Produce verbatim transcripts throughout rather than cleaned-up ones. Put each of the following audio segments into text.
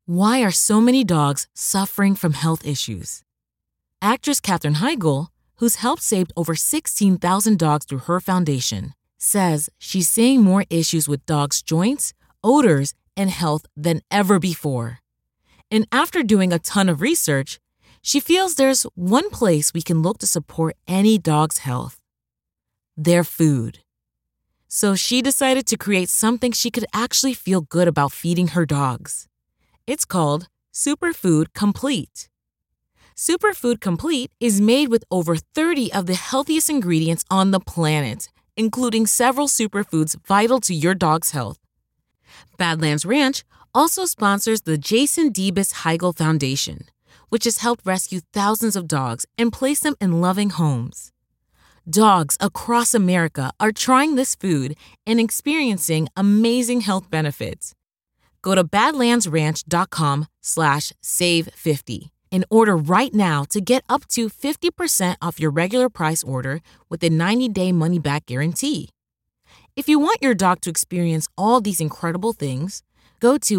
Why are so many dogs suffering from health issues? Actress Katherine Heigl, who's helped save over sixteen thousand dogs through her foundation, says she's seeing more issues with dogs' joints, odors, and health than ever before. And after doing a ton of research, she feels there's one place we can look to support any dog's health: their food. So she decided to create something she could actually feel good about feeding her dogs. It's called Superfood Complete. Superfood Complete is made with over thirty of the healthiest ingredients on the planet, including several superfoods vital to your dog's health. Badlands Ranch also sponsors the Jason Debus Heigl Foundation, which has helped rescue thousands of dogs and place them in loving homes. Dogs across America are trying this food and experiencing amazing health benefits. Go to badlandsranch.com slash save 50 and order right now to get up to fifty percent off your regular price order with a ninety-day money-back guarantee. If you want your dog to experience all these incredible things, go to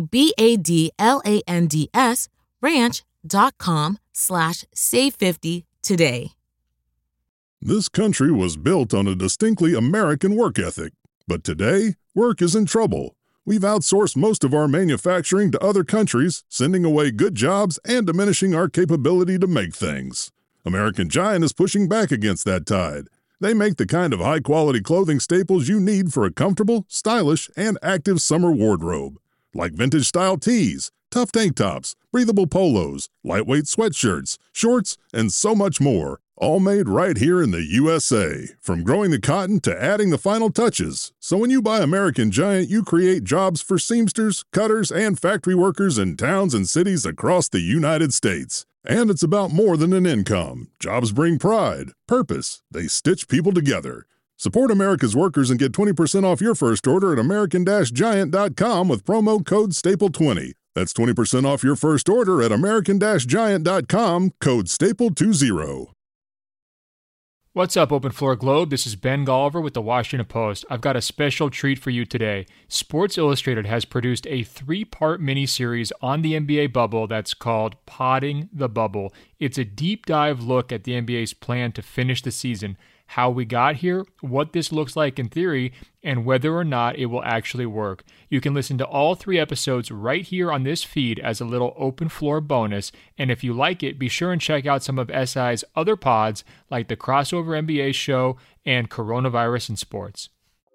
B-A-D-L-A-N-D-S ranch.com slash save 50 today. This country was built on a distinctly American work ethic, but today, work is in trouble. We've outsourced most of our manufacturing to other countries, sending away good jobs and diminishing our capability to make things. American Giant is pushing back against that tide. They make the kind of high-quality clothing staples you need for a comfortable, stylish, and active summer wardrobe, like vintage-style tees, tough tank tops, breathable polos, lightweight sweatshirts, shorts, and so much more. All made right here in the U S A, from growing the cotton to adding the final touches. So when you buy American Giant, you create jobs for seamsters, cutters, and factory workers in towns and cities across the United States. And it's about more than an income. Jobs bring pride, purpose. They stitch people together. Support America's workers and get twenty percent off your first order at American Giant dot com with promo code staple twenty. That's twenty percent off your first order at American Giant dot com, code staple twenty. What's up, Open Floor Globe? This is Ben Golliver with the Washington Post. I've got a special treat for you today. Sports Illustrated has produced a three-part miniseries on the N B A bubble that's called Podding the Bubble. It's a deep dive look at the N B A's plan to finish the season, how we got here, what this looks like in theory, and whether or not it will actually work. You can listen to all three episodes right here on this feed as a little open floor bonus, and if you like it, be sure and check out some of S I's other pods like the Crossover N B A Show and Coronavirus in Sports.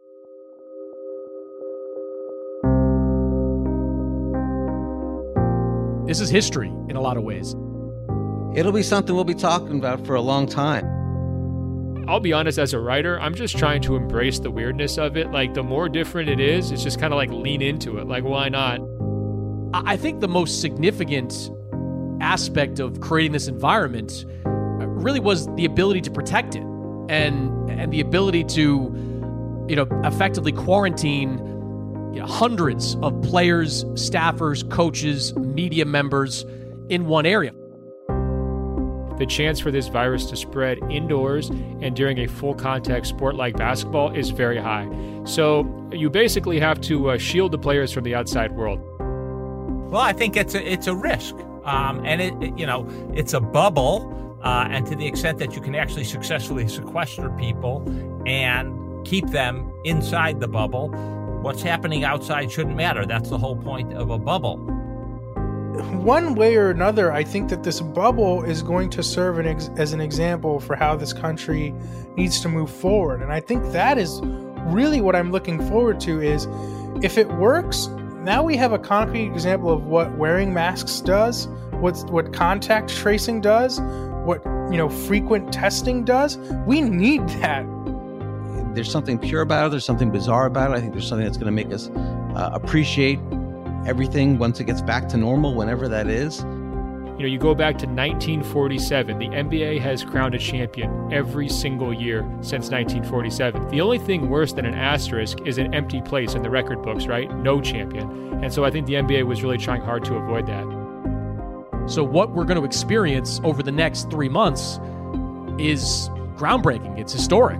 This is history in a lot of ways. It'll be something we'll be talking about for a long time. I'll be honest, as a writer, I'm just trying to embrace the weirdness of it. Like, the more different it is, it's just kind of like lean into it. Like, why not? I think the most significant aspect of creating this environment really was the ability to protect it and and the ability to, you know, effectively quarantine, you know, hundreds of players, staffers, coaches, media members in one area. The chance for this virus to spread indoors and during a full contact sport like basketball is very high. So you basically have to uh, shield the players from the outside world. Well, I think it's a, it's a risk. Um, and, it, it, you know, it's a bubble. Uh, and to the extent that you can actually successfully sequester people and keep them inside the bubble, what's happening outside shouldn't matter. That's the whole point of a bubble. One way or another, I think that this bubble is going to serve an ex- as an example for how this country needs to move forward. And I think that is really what I'm looking forward to is if it works, now we have a concrete example of what wearing masks does, what's, what contact tracing does, what, you know, frequent testing does. We need that. There's something pure about it. There's something bizarre about it. I think there's something that's going to make us uh, appreciate everything once it gets back to normal, whenever that is. You know, you go back to nineteen forty-seven. The N B A has crowned a champion every single year since nineteen forty-seven. The only thing worse than an asterisk is an empty place in the record books, right? No champion. And so I think the N B A was really trying hard to avoid that. So what we're going to experience over the next three months is groundbreaking. It's historic.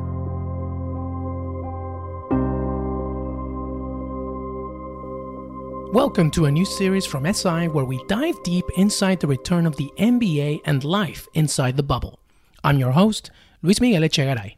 Welcome to a new series from S I where we dive deep inside the return of the N B A and life inside the bubble. I'm your host, Luis Miguel Echegaray.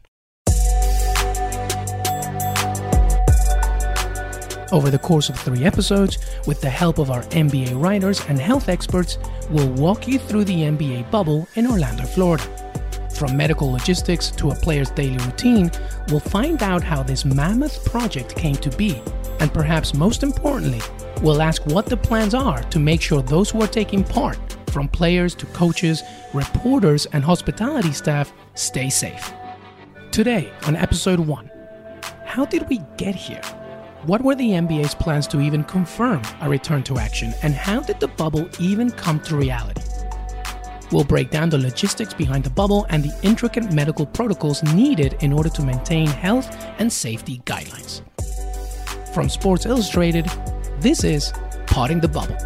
Over the course of three episodes, with the help of our N B A writers and health experts, we'll walk you through the N B A bubble in Orlando, Florida. From medical logistics to a player's daily routine, we'll find out how this mammoth project came to be, and perhaps most importantly, we'll ask what the plans are to make sure those who are taking part, from players to coaches, reporters, and hospitality staff, stay safe. Today, on episode one, how did we get here? What were the N B A's plans to even confirm a return to action, and how did the bubble even come to reality? We'll break down the logistics behind the bubble and the intricate medical protocols needed in order to maintain health and safety guidelines. From Sports Illustrated, this is Potting the Bubble.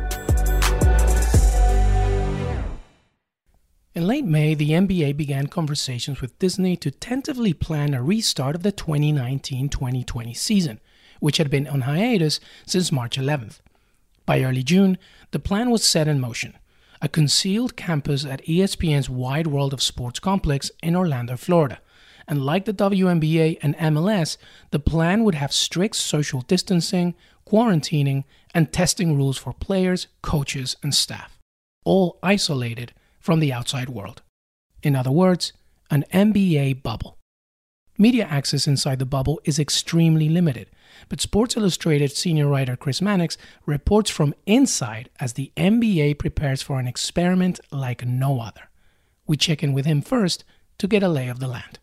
In late May, the N B A began conversations with Disney to tentatively plan a restart of the twenty nineteen twenty twenty season, which had been on hiatus since March eleventh. By early June, the plan was set in motion, a concealed campus at E S P N's Wide World of Sports complex in Orlando, Florida. And like the W N B A and M L S, the plan would have strict social distancing, quarantining, and testing rules for players, coaches, and staff, all isolated from the outside world. In other words, an N B A bubble. Media access inside the bubble is extremely limited, but Sports Illustrated senior writer Chris Mannix reports from inside as the N B A prepares for an experiment like no other. We check in with him first to get a lay of the land.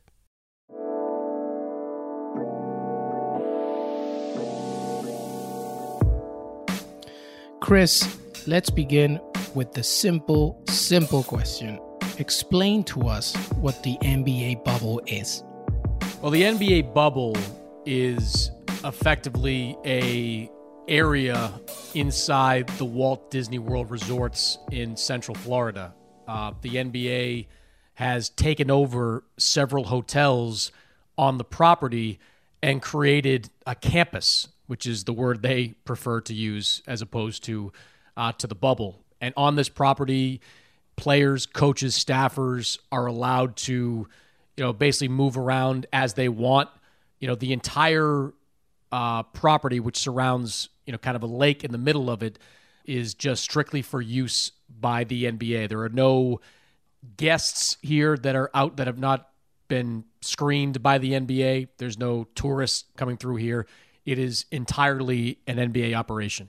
Chris, let's begin with the simple, simple question. Explain to us what the N B A bubble is. Well, the N B A bubble is effectively a area inside the Walt Disney World resorts in Central Florida. Uh, the N B A has taken over several hotels on the property and created a campus, which is the word they prefer to use as opposed to uh, to the bubble. And on this property, players, coaches, staffers are allowed to, you know, basically move around as they want. You know, the entire uh, property, which surrounds, you know, kind of a lake in the middle of it, is just strictly for use by the N B A. There are no guests here that are out that have not been screened by the N B A. There's no tourists coming through here. It is entirely an N B A operation.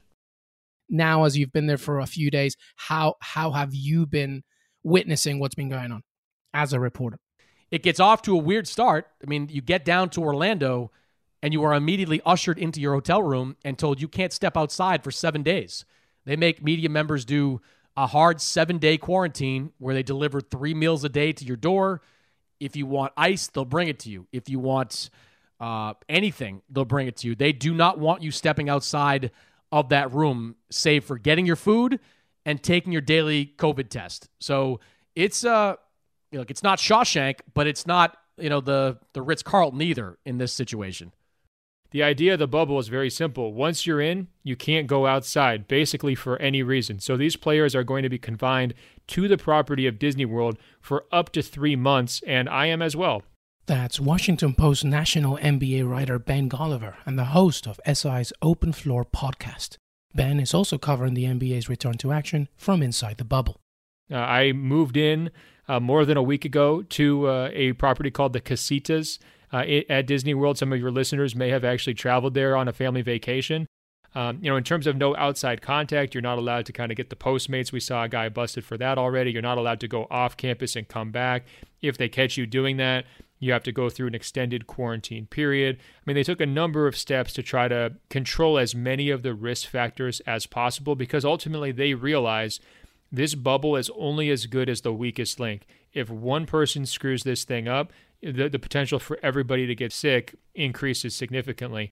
Now, as you've been there for a few days, how how have you been witnessing what's been going on as a reporter? It gets off to a weird start. I mean, you get down to Orlando and you are immediately ushered into your hotel room and told you can't step outside for seven days. They make media members do a hard seven-day quarantine where they deliver three meals a day to your door. If you want ice, they'll bring it to you. If you want uh, anything, they'll bring it to you. They do not want you stepping outside of that room, save for getting your food and taking your daily COVID test. So it's uh, you know, it's not Shawshank, but it's not, you know, the the Ritz-Carlton either in this situation. The idea of the bubble is very simple. Once you're in, you can't go outside, basically for any reason. So these players are going to be confined to the property of Disney World for up to three months, and I am as well. That's Washington Post national N B A writer Ben Golliver and the host of S I's Open Floor podcast. Ben is also covering the N B A's return to action from inside the bubble. Uh, I moved in uh, more than a week ago to uh, a property called the Casitas uh, at Disney World. Some of your listeners may have actually traveled there on a family vacation. Um, you know, in terms of no outside contact, you're not allowed to kind of get the Postmates. We saw a guy busted for that already. You're not allowed to go off campus and come back. If they catch you doing that, you have to go through an extended quarantine period. I mean, they took a number of steps to try to control as many of the risk factors as possible because ultimately they realize this bubble is only as good as the weakest link. If one person screws this thing up, the, the potential for everybody to get sick increases significantly.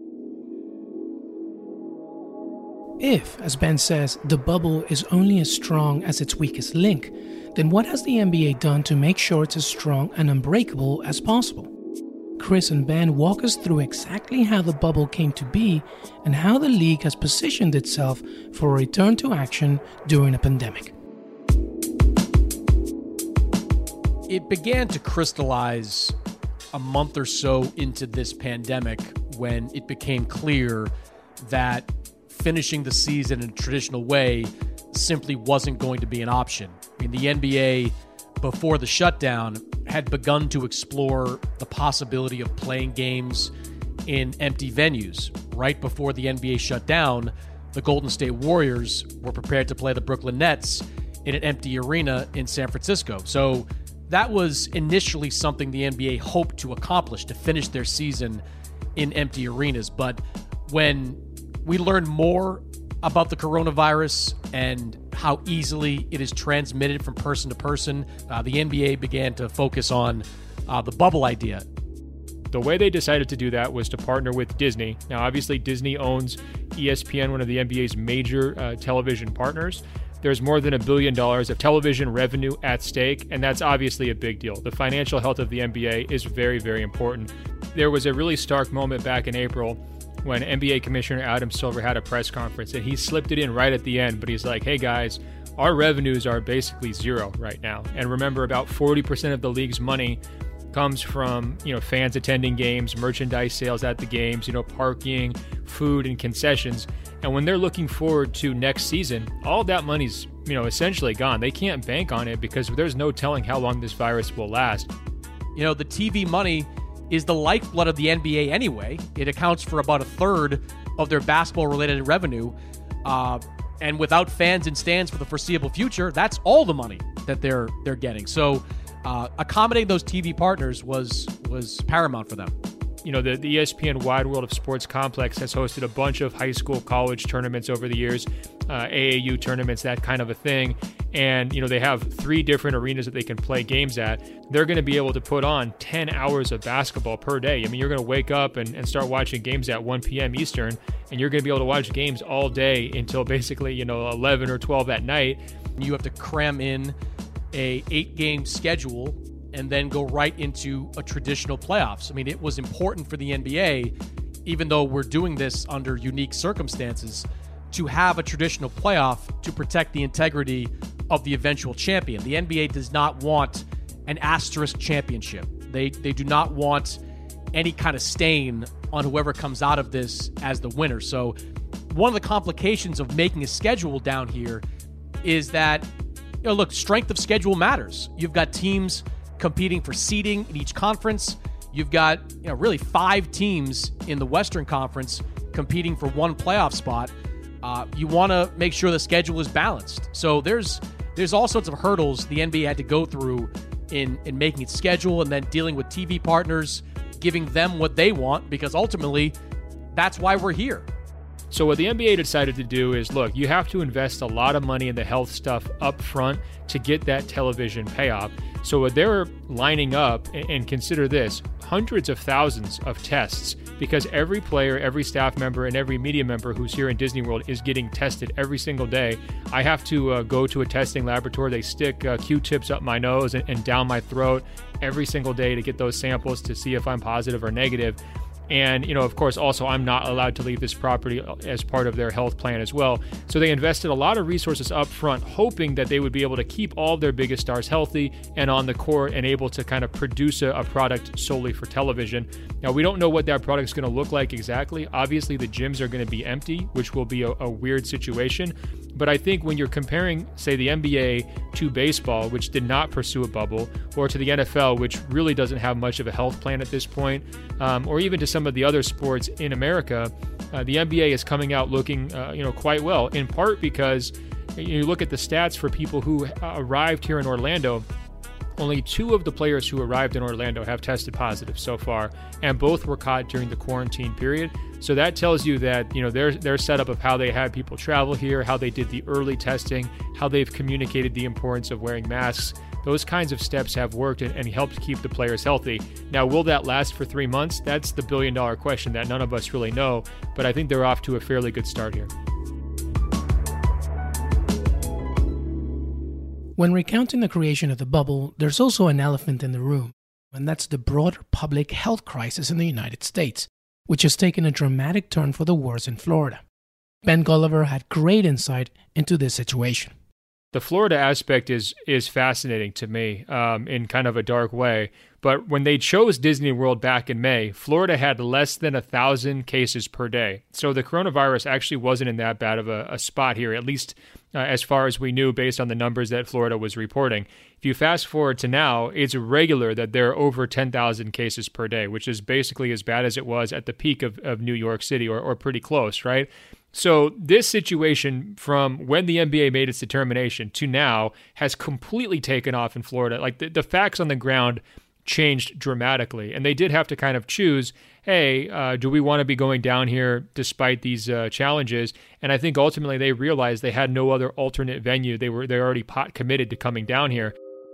If, as Ben says, the bubble is only as strong as its weakest link, then what has the N B A done to make sure it's as strong and unbreakable as possible? Chris and Ben walk us through exactly how the bubble came to be and how the league has positioned itself for a return to action during a pandemic. It began to crystallize a month or so into this pandemic when it became clear that finishing the season in a traditional way simply wasn't going to be an option. I mean, the N B A, before the shutdown, had begun to explore the possibility of playing games in empty venues. Right before the N B A shut down, the Golden State Warriors were prepared to play the Brooklyn Nets in an empty arena in San Francisco. So that was initially something the N B A hoped to accomplish, to finish their season in empty arenas. But when we learned more about the coronavirus and how easily it is transmitted from person to person, uh, the N B A began to focus on uh, the bubble idea. The way they decided to do that was to partner with Disney. Now, obviously, Disney owns E S P N, one of the N B A's major uh, television partners. There's more than a billion dollars of television revenue at stake, and that's obviously a big deal. The financial health of the N B A is very, very important. There was a really stark moment back in April when N B A Commissioner Adam Silver had a press conference, and he slipped it in right at the end, but he's like, hey guys, our revenues are basically zero right now. And remember, about forty percent of the league's money comes from, you know, fans attending games, merchandise sales at the games, you know, parking, food, and concessions. And when they're looking forward to next season, all that money's, you know, essentially gone. They can't bank on it because there's no telling how long this virus will last. You know, the T V money is the lifeblood of the N B A anyway. It accounts for about a third of their basketball-related revenue. Uh, and without fans in stands for the foreseeable future, that's all the money that they're they're getting. So uh, accommodating those T V partners was was paramount for them. You know, the, the E S P N Wide World of Sports complex has hosted a bunch of high school, college tournaments over the years, uh, A A U tournaments, that kind of a thing. And, you know, they have three different arenas that they can play games at. They're going to be able to put on ten hours of basketball per day. I mean, you're going to wake up and, and start watching games at one p.m. Eastern, and you're going to be able to watch games all day until basically, you know, eleven or twelve at night. You have to cram in a eight-game schedule and then go right into a traditional playoffs. I mean, it was important for the N B A, even though we're doing this under unique circumstances, to have a traditional playoff to protect the integrity of the eventual champion. The N B A does not want an asterisk championship. They they do not want any kind of stain on whoever comes out of this as the winner. So one of the complications of making a schedule down here is that, you know, look, strength of schedule matters. You've got teams competing for seeding in each conference. You've got, you know, really five teams in the Western Conference competing for one playoff spot. Uh, you want to make sure the schedule is balanced. So there's there's all sorts of hurdles the N B A had to go through in, in making its schedule and then dealing with T V partners, giving them what they want, because ultimately that's why we're here. So what the N B A decided to do is, look, you have to invest a lot of money in the health stuff up front to get that television payoff. So what they're lining up, and consider this, hundreds of thousands of tests, because every player, every staff member, and every media member who's here in Disney World is getting tested every single day. I have to uh, go to a testing laboratory. They stick uh, Q-tips up my nose and, and down my throat every single day to get those samples to see if I'm positive or negative. And, you know, of course, also I'm not allowed to leave this property as part of their health plan as well. So they invested a lot of resources up front, hoping that they would be able to keep all of their biggest stars healthy and on the court and able to kind of produce a, a product solely for television. Now, we don't know what that product is going to look like exactly. Obviously, the gyms are going to be empty, which will be a, a weird situation. But I think when you're comparing, say, the N B A to baseball, which did not pursue a bubble, or to the N F L, which really doesn't have much of a health plan at this point, um, or even to some of the other sports in America, uh, the N B A is coming out looking, uh, you know, quite well, in part because you look at the stats for people who arrived here in Orlando. Only two of the players who arrived in Orlando have tested positive so far, and both were caught during the quarantine period. So that tells you that, you know, their their setup of how they had people travel here, how they did the early testing, how they've communicated the importance of wearing masks. Those kinds of steps have worked and, and helped keep the players healthy. Now, will that last for three months? That's the billion dollar question that none of us really know, but I think they're off to a fairly good start here. When recounting the creation of the bubble, there's also an elephant in the room. and that's the broader public health crisis in the United States, which has taken a dramatic turn for the worse in Florida. Ben Golliver had great insight into this situation. The Florida aspect is is fascinating to me um, in kind of a dark way. But when they chose Disney World back in May, Florida had less than a thousand cases per day. So the coronavirus actually wasn't in that bad of a, a spot here, at least uh, as far as we knew based on the numbers that Florida was reporting. If you fast forward to now, it's regular that there are over ten thousand cases per day, which is basically as bad as it was at the peak of, of New York City, or, or pretty close, right? So this situation from when the N B A made its determination to now has completely taken off in Florida. Like the, the facts on the ground changed dramatically. And they did have to kind of choose, hey, uh, do we want to be going down here despite these uh, challenges? And I think ultimately they realized they had no other alternate venue. They were they're already pot committed to coming down here.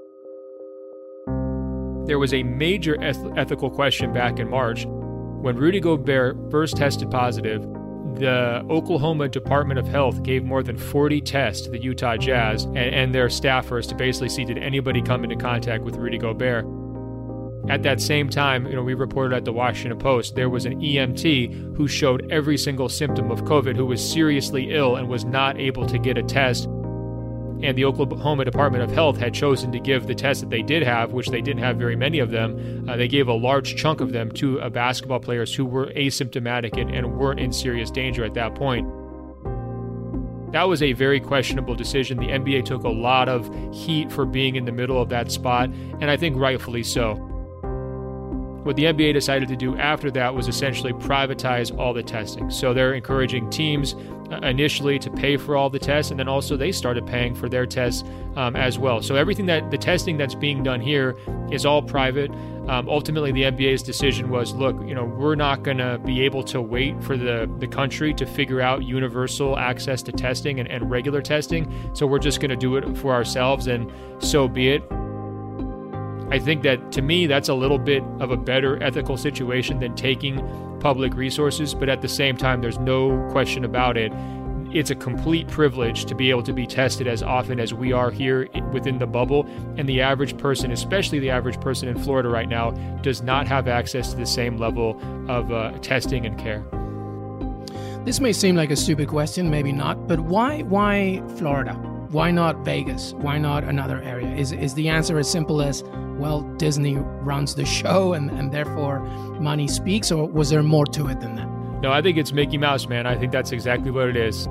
There was a major eth- ethical question back in March when Rudy Gobert first tested positive. The Oklahoma Department of Health gave more than forty tests to the Utah Jazz and, and their staffers to basically see did anybody come into contact with Rudy Gobert. At that same time, you know, we reported at the Washington Post, there was an E M T who showed every single symptom of COVID, who was seriously ill and was not able to get a test. And the Oklahoma Department of Health had chosen to give the tests that they did have, which they didn't have very many of them. Uh, they gave a large chunk of them to uh, basketball players who were asymptomatic and, and weren't in serious danger at that point. That was a very questionable decision. The N B A took a lot of heat for being in the middle of that spot, and I think rightfully so. What the N B A decided to do after that was essentially privatize all the testing. So they're encouraging teams uh, initially to pay for all the tests, and then also they started paying for their tests um, as well. So everything that the testing that's being done here is all private. Um, ultimately, the N B A's decision was, look, you know, we're not going to be able to wait for the, the country to figure out universal access to testing and, and regular testing. So we're just going to do it for ourselves, and so be it. I think that, to me, that's a little bit of a better ethical situation than taking public resources, but at the same time, there's no question about it. It's a complete privilege to be able to be tested as often as we are here within the bubble, and the average person, especially the average person in Florida right now, does not have access to the same level of uh, testing and care. This may seem like a stupid question, maybe not, but why why Florida? Why not Vegas? Why not another area? Is is the answer as simple as, well, Disney runs the show and, and therefore money speaks, or was there more to it than that? No, I think it's Mickey Mouse, man. I think that's exactly what it is.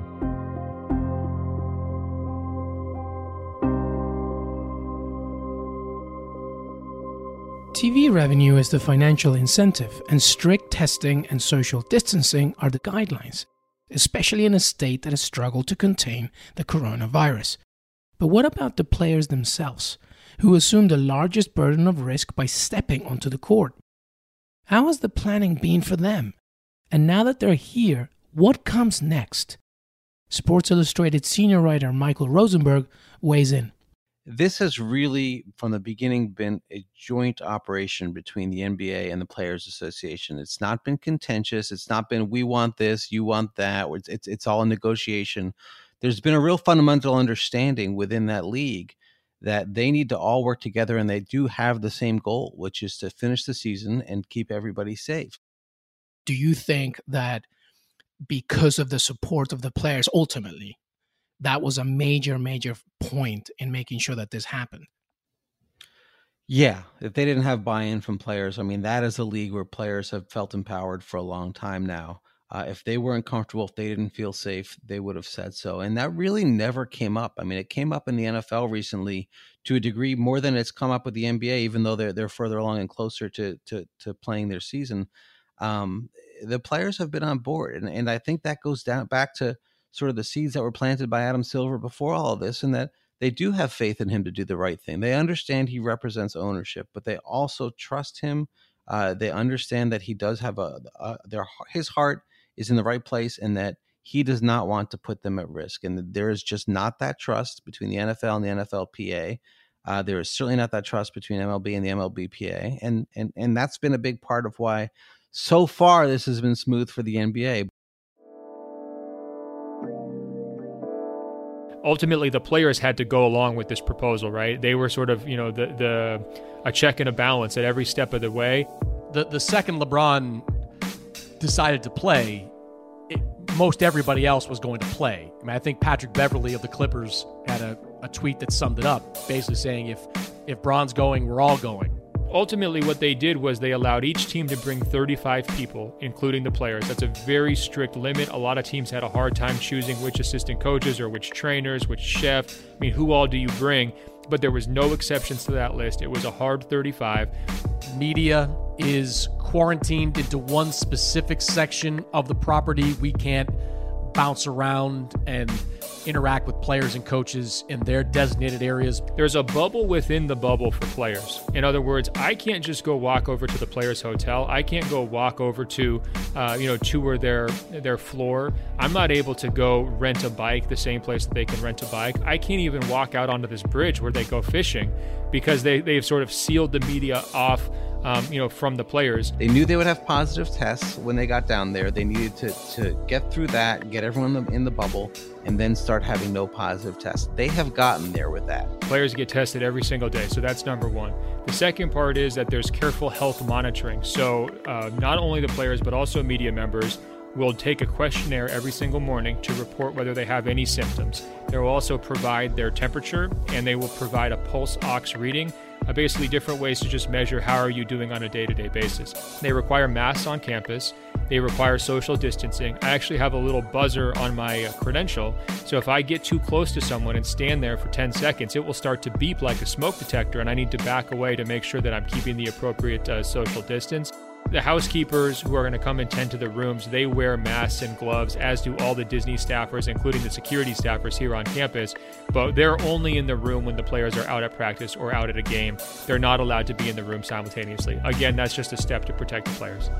T V revenue is the financial incentive, and strict testing and social distancing are the guidelines, especially in a state that has struggled to contain the coronavirus. But what about the players themselves, who assume the largest burden of risk by stepping onto the court? How has the planning been for them? And now that they're here, what comes next? Sports Illustrated senior writer Michael Rosenberg weighs in. This has really, from the beginning, been a joint operation between the N B A and the Players Association. It's not been contentious. It's not been, we want this, you want that. It's, it's, it's all a negotiation. There's been a real fundamental understanding within that league that they need to all work together, and they do have the same goal, which is to finish the season and keep everybody safe. Do you think that because of the support of the players, ultimately, that was a major, major point in making sure that this happened? Yeah, if they didn't have buy-in from players, I mean, that is a league where players have felt empowered for a long time now. Uh, if they weren't comfortable, if they didn't feel safe, they would have said so. And that really never came up. I mean, it came up in the N F L recently to a degree more than it's come up with the N B A, even though they're they're further along and closer to to, to playing their season. Um, the players have been on board. And, and I think that goes down back to sort of the seeds that were planted by Adam Silver before all of this, and that they do have faith in him to do the right thing. They understand he represents ownership, but they also trust him. Uh, they understand that he does have a, a their his heart is in the right place, and that he does not want to put them at risk. And there is just not that trust between the N F L and the N F L P A. Uh, there is certainly not that trust between M L B and the M L B P A. And, and, and that's been a big part of why so far this has been smooth for the N B A. ultimately the players had to go along with this proposal, right? They were sort of, you know, the the a check and a balance at every step of the way. The the second LeBron decided to play, it, most everybody else was going to play. I mean, I think Patrick Beverley of the Clippers had a, a tweet that summed it up, basically saying if if Bron's going, we're all going. Ultimately, what they did was they allowed each team to bring thirty-five people, including the players. That's a very strict limit. A lot of teams had a hard time choosing which assistant coaches or which trainers, which chef. I mean, who all do you bring? But there was no exceptions to that list. It was a hard thirty-five. Media is quarantined into one specific section of the property. We can't bounce around and interact with players and coaches in their designated areas. There's a bubble within the bubble for players. In other words, I can't just go walk over to the players' hotel. I can't go walk over to, uh, you know, tour their their floor. I'm not able to go rent a bike the same place that they can rent a bike. I can't even walk out onto this bridge where they go fishing because they, they've sort of sealed the media off, um, you know, from the players. They knew they would have positive tests when they got down there. They needed to, to get through that, get everyone in the, in the bubble, and then start having no positive tests. They have gotten there with that. Players get tested every single day, so that's number one. The second part is that there's careful health monitoring. So uh, not only the players, but also media members will take a questionnaire every single morning to report whether they have any symptoms. They will also provide their temperature, and they will provide a pulse ox reading, uh, basically different ways to just measure how are you doing on a day-to-day basis. They require masks on campus. They require social distancing. I actually have a little buzzer on my uh, credential, so if I get too close to someone and stand there for ten seconds, it will start to beep like a smoke detector, and I need to back away to make sure that I'm keeping the appropriate uh, social distance. The housekeepers who are going to come and tend to the rooms, they wear masks and gloves, as do all the Disney staffers, including the security staffers here on campus. But they're only in the room when the players are out at practice or out at a game. They're not allowed to be in the room simultaneously. Again, that's just a step to protect the players.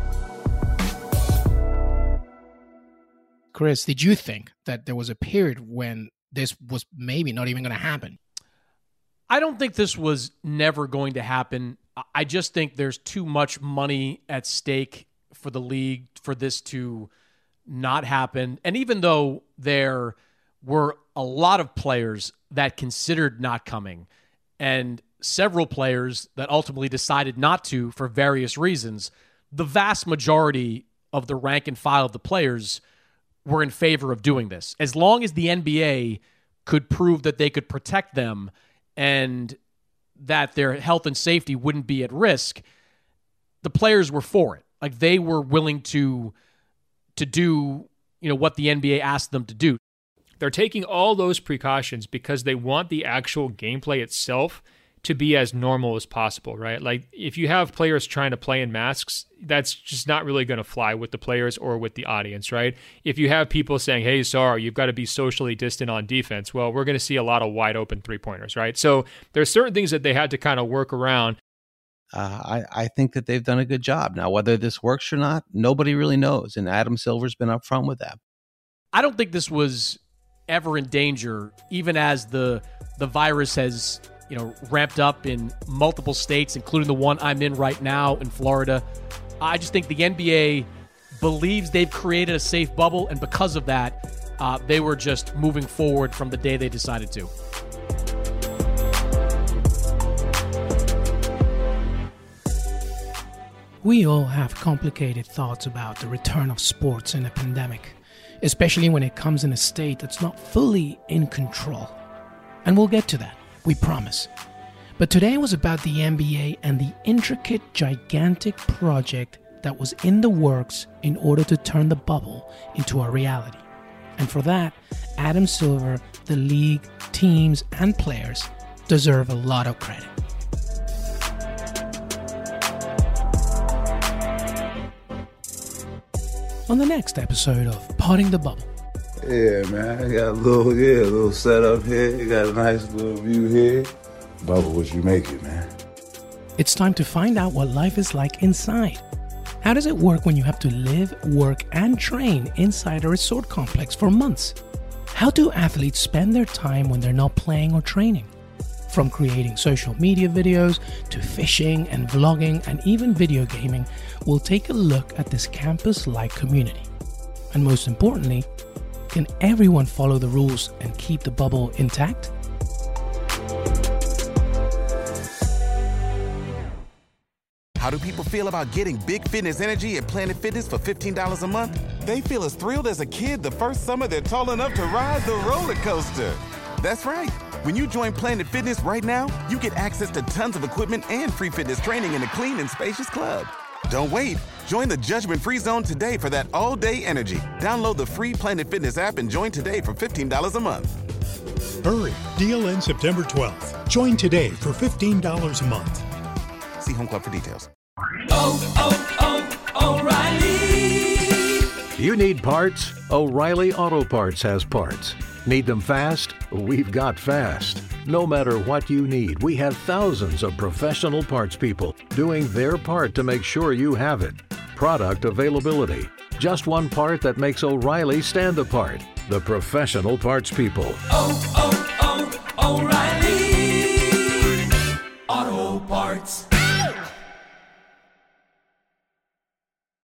Chris, did you think that there was a period when this was maybe not even going to happen? I don't think this was never going to happen. I just think there's too much money at stake for the league for this to not happen. And even though there were a lot of players that considered not coming and several players that ultimately decided not to for various reasons, the vast majority of the rank and file of the players were in favor of doing this. As long as the N B A could prove that they could protect them and that their health and safety wouldn't be at risk, the players were for it. Like, they were willing to to do, you know, what the N B A asked them to do. They're taking all those precautions because they want the actual gameplay itself to be as normal as possible, right? Like, if you have players trying to play in masks, that's just not really going to fly with the players or with the audience, right? If you have people saying, hey, sorry, you've got to be socially distant on defense, well, we're going to see a lot of wide open three-pointers, right? So there's certain things that they had to kind of work around. Uh, I, I think that they've done a good job. Now, whether this works or not, nobody really knows, and Adam Silver's been upfront with that. I don't think this was ever in danger, even as the the virus has, you know, ramped up in multiple states, including the one I'm in right now in Florida. I just think the N B A believes they've created a safe bubble, and because of that, uh, they were just moving forward from the day they decided to. We all have complicated thoughts about the return of sports in a pandemic, especially when it comes in a state that's not fully in control. And we'll get to that, we promise. But today was about the N B A and the intricate, gigantic project that was in the works in order to turn the bubble into a reality. And for that, Adam Silver, the league, teams, and players deserve a lot of credit. On the next episode of Potting the Bubble. Yeah, man, I got a little, yeah, a little setup here. You got a nice little view here. Bubble, what you make it, man? It's time to find out what life is like inside. How does it work when you have to live, work, and train inside a resort complex for months? How do athletes spend their time when they're not playing or training? From creating social media videos to fishing and vlogging and even video gaming, we'll take a look at this campus-like community. And most importantly, Can everyone follow the rules and keep the bubble intact? How do people feel about getting big fitness energy at Planet Fitness for fifteen dollars a month? They feel as thrilled as a kid the first summer they're tall enough to ride the roller coaster. That's right. When you join Planet Fitness right now, you get access to tons of equipment and free fitness training in a clean and spacious club. Don't wait. Join the judgment-free zone today for that all-day energy. Download the free Planet Fitness app and join today for fifteen dollars a month. Hurry. Deal ends September twelfth. Join today for fifteen dollars a month. See Home Club for details. Oh, oh, oh, O'Reilly! You need parts? O'Reilly Auto Parts has parts. Need them fast? We've got fast. No matter what you need, we have thousands of professional parts people doing their part to make sure you have it. Product availability. Just one part that makes O'Reilly stand apart. The professional parts people. Oh, oh,